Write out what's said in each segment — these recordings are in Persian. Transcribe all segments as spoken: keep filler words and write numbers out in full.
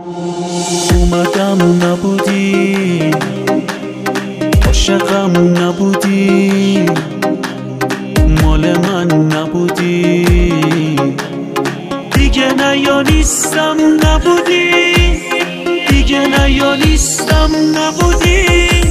اومدم نبودی، عاشقم نبودی، مال من نبودی، دیگه نه یا نیستم نبودی، دیگه نه یا نیستم نبودی.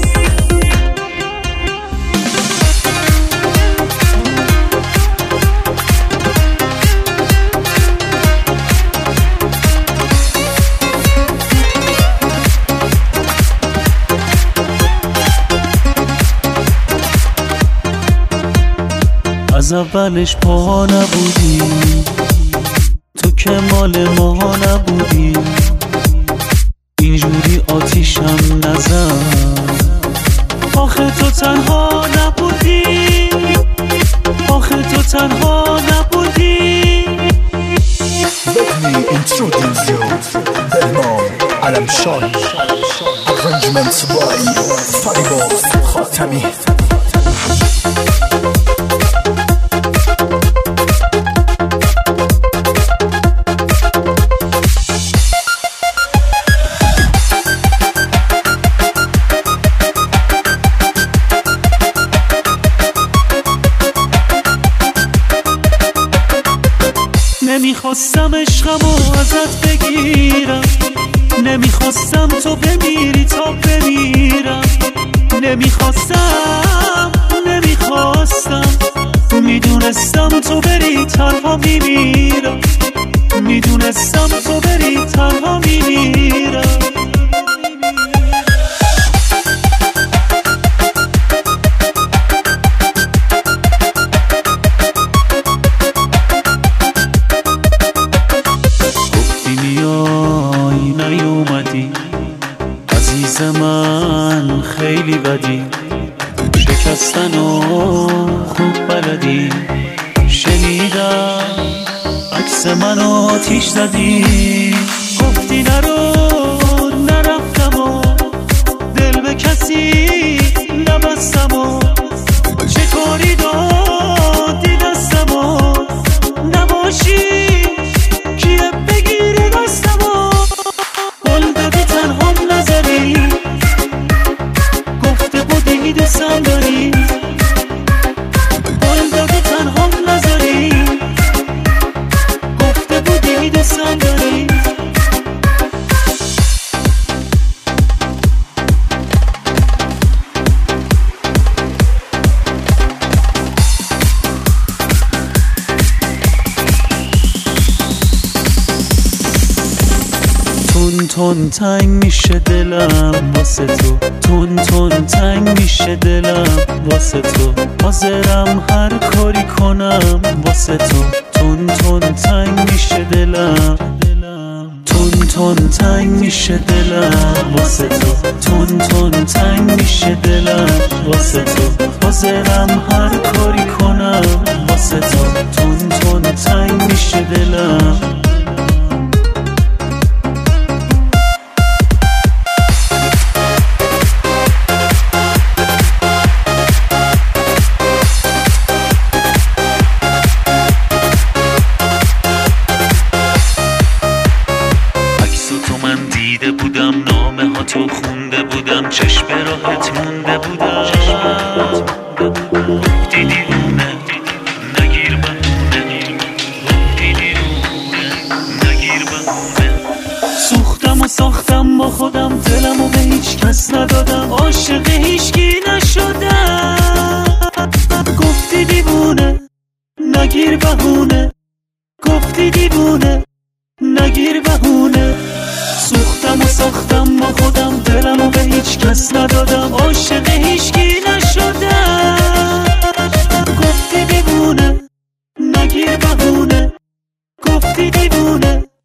از اولش پا نبودی، تو که مال ما نبودی، اینجوری آتیشم نزن. آخه تو تنها نبودی، آخه تو تنها نبودی. Let me introduce you Belmon Alamshan. Arrangements by Fariboz Khatami. نمیخواستم عشقمو ازت بگیرم، نمیخواستم تو بمیری تا بمیرم، نمیخواستم نمیخواستم میدونستم تو بری تنها میمیرم، میدونستم تو بری تنها میمیرم. نیومدی عزیز من، خیلی بدی، شکستن و خوب بلدی. شنیدم عکس منو آتیش زدی، گفتی نرو نرفتم و دل به کسی نبستم و چه کاری دادی دستم و نباشی کیه بگیره دستم و گل دادی تنهام نذاری، گفته بودی دوستم داری، گل دادی تنهام نذاری، گفته بودی دوستم داری. تون تون تنگ میشه دلم واسه تو، تون تون تنگ میشه دلم واسه تو، حاضرم هر کاری کنم واسه تو. تون تون تنگ میشه دلم، تون تون تنگ میشه دلم واسه تو، تون تون تنگ میشه دلم واسه تو، حاضرم هر کاری کنم واسه تو. تون تون تنگ میشه دلم. دیده بودم نامه ها تو خونده بودم، چشم راحت مونده بودم. گفتی دیوونه نگیر بهونه، گفتی دیوونه نگیر بهونه. سوختم و ساختم با خودم، دلم و به هیچ کس ندادم، عاشق هیچکی نشدم. گفتی دیوونه نگیر بهونه، گفتی دیوونه نگیر بهونه. سوختم و ساختم با خودم، دلم و به هیچ کس ندادم، عاشق هیچکی نشدم. گفتی دیوونه نگیر بهونه، گفتی دیوونه